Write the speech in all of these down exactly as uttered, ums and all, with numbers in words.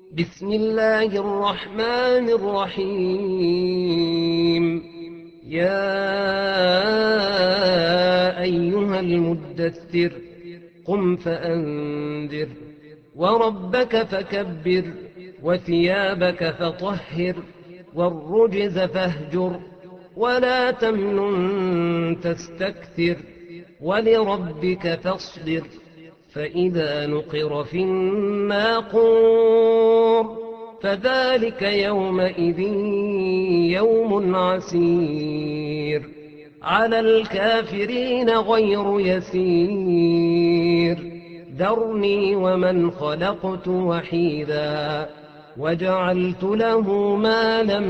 بسم الله الرحمن الرحيم. يا أيها المدثر قم فأنذر وربك فكبر وثيابك فطهر والرجز فاهجر ولا تمنن تستكثر ولربك فاصبر فإذا نقر في الناقور فذلك يومئذ يوم عسير على الكافرين غير يسير ذرني ومن خلقت وحيدا وجعلت له مالا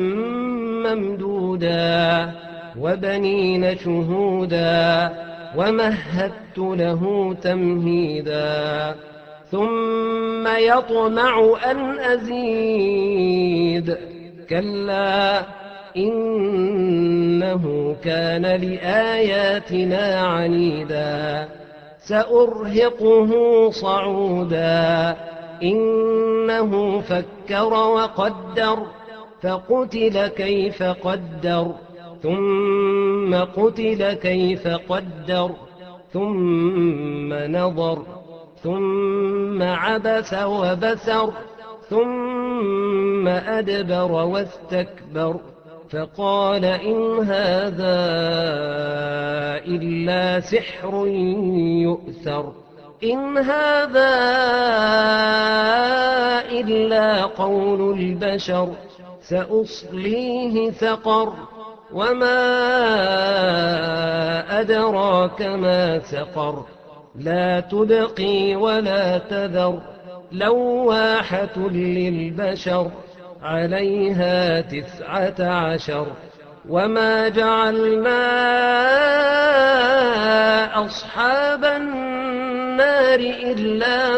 ممدودا وبنين شهودا ومهدت له تمهيدا ثم يطمع أن أزيد كلا إنه كان لآياتنا عنيدا سأرهقه صعودا إنه فكر وقدر فقتل كيف قدر ثم قتل كيف قدر ثم نظر ثم عبس وبسر ثم أدبر واستكبر فقال إن هذا إلا سحر يؤثر إن هذا إلا قول البشر سأصليه سقر وما أدراك ما سقر لا تبقي ولا تذر لواحة للبشر عليها تسعة عشر وما جعلنا أصحاب النار إلا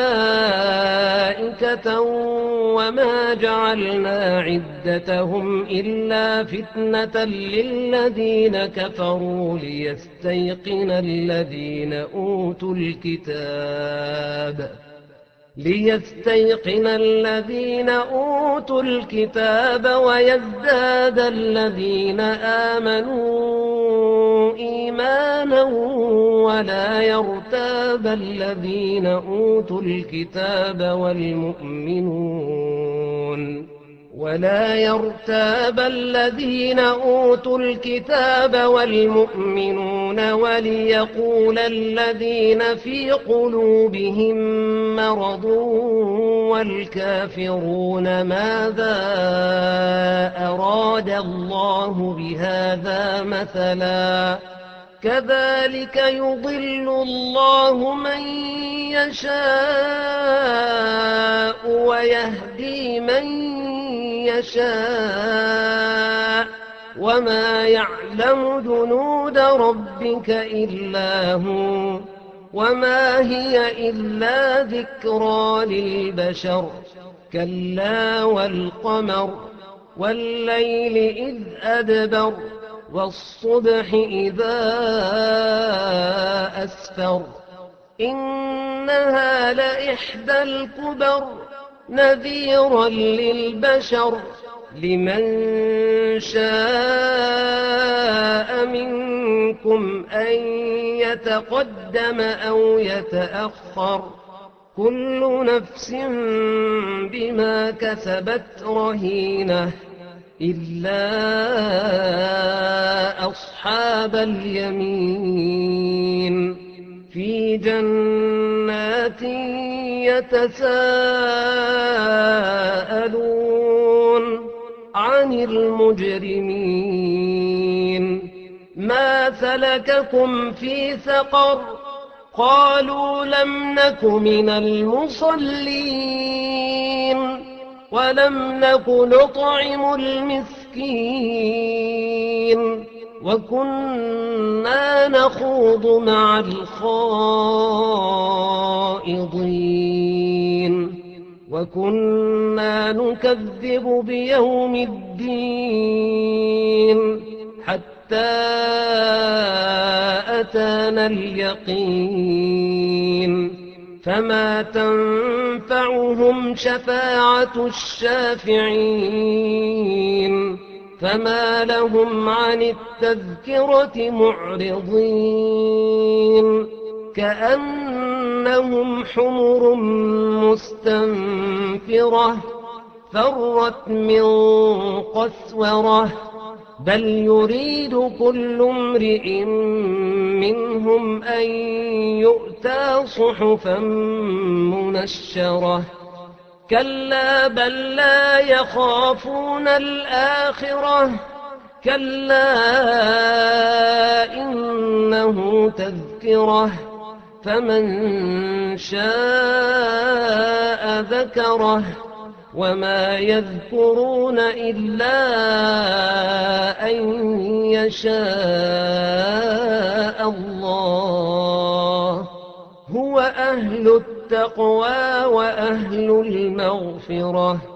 ملائكة وما جعلنا عدتهم إلا فتنة للذين كفروا ليستيقن الذين أوتوا الكتاب ليستيقن الذين أوتوا الكتاب ويزداد الذين آمنوا إيمانا ولا يرتاب الذين أوتوا الكتاب والمؤمنون ولا يرتاب الذين أوتوا الكتاب والمؤمنون وليقول الذين في قلوبهم مرض والكافرون ماذا أراد الله بهذا مثلا كذلك يضل الله من يشاء ويهدي من يشاء وما يعلم جنود ربك إلا هو وما هي إلا ذكرى للبشر كلا والقمر والليل إذ أدبر والصبح إذا أسفر إنها لإحدى الكبر نذيرا للبشر لمن شاء منكم أن يتقدم أو يتأخر كل نفس بما كسبت رهينة إلا أصحاب اليمين في جنات يتساءلون عن المجرمين ما سلككم في سقر قالوا لم نك من المصلين ولم نك نطعم المسكين وكنا نخوض مع الخائضين وكنا نكذب بيوم الدين حتى أتانا اليقين فما تنفعهم شفاعة الشافعين فما لهم عن التذكرة معرضين كأنهم حمر مستنفرة فرت من قسورة بل يريد كل امرئ منهم أن يؤتى صحفا منشرة كلا بل لا يخافون الآخرة كلا إنه تذكرة فمن شاء ذكره وما يذكرون إلا أن يشاء الله هو أهل التقوى وأهل المغفرة